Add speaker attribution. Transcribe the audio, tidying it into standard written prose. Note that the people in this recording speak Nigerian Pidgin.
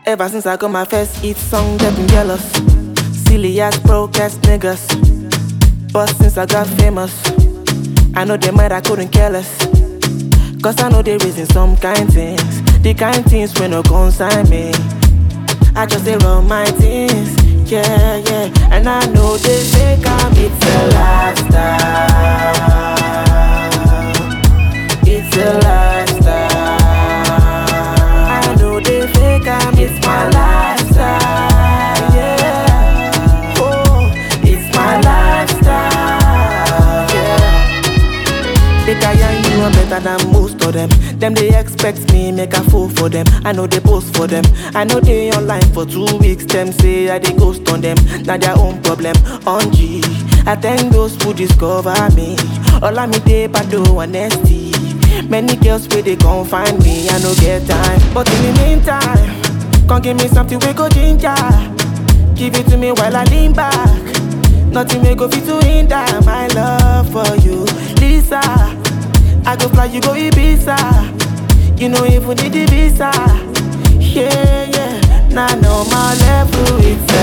Speaker 1: Ever since I got my first hit song, they've been jealous. Silly ass broke ass niggas. But since I got famous, I know they might I couldn't care less. Cause I know they raising some kind things. The kind things when no consign me. I just say run my things, yeah, yeah. And I know they say it's a lifestyle. It's a lifestyle. I know they fake it's my lifestyle, yeah. Oh, it's my lifestyle, yeah. Better young, you are better than most of them. Them they expect me, make a fool for them. I know they post for them. I know they online for 2 weeks. Them say I they ghost on them. Now their own problem. On G, I thank those who discover me. All I me they but do honesty. Many girls where they gon' find me. I no get time, but in the meantime, come give me something we go ginger. Give it to me while I lean back. Nothing may go fit to hinder my love for you, Lisa. I go fly, you go Ibiza. You know even need the visa. Yeah, yeah. Now I know my level, it's